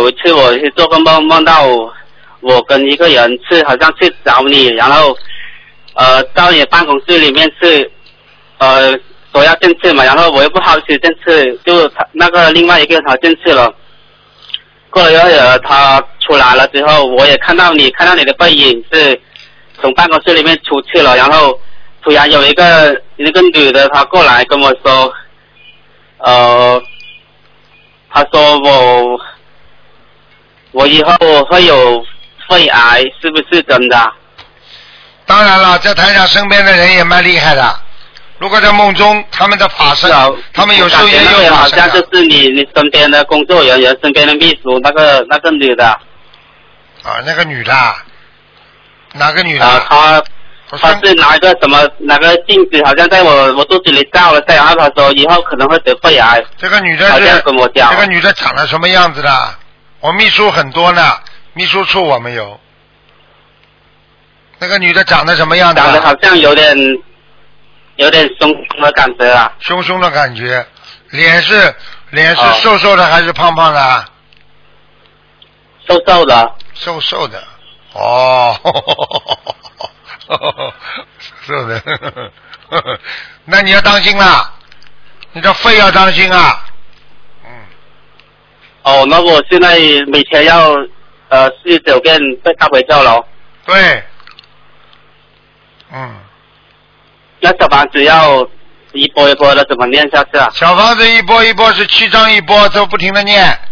有一次我是做个梦，梦到我跟一个人好像去找你，然后到你办公室里面去说要进去嘛，然后我又不好意思进去，就那个另外一个人他进去了。过了一会儿他出来了之后，我也看到你的背影是从办公室里面出去了，然后突然有一个女的她过来跟我说，她说我以后会有肺癌，是不是真的？ 当然了，在台长身边的人也蛮厉害的。如果在梦中，他们的法身，他们有时候也有法身。 好像就是你身边的工作人员、身边的秘书那个女的。 啊，那个女的，哪个女的？ 她是拿个镜子，好像在我肚子里照了下，然后她说以后可能会得肺癌。 这个女的好像跟我讲。 这个女的长得什么样子的？我秘书很多呢，秘书处我们有。那个女的长得什么样子？ 长得好像有点凶凶的感觉啊。 凶凶的感觉，脸是瘦瘦的还是胖胖的？ 瘦瘦的。 瘦瘦的，哦，瘦的，那你要当心啦，你这肺要当心啊。 哦，那我现在每天要49遍大悲咒了。 对。 那小房子要一波一波的怎么念下去啊？ 小房子一波一波是7章一波，就不停的念。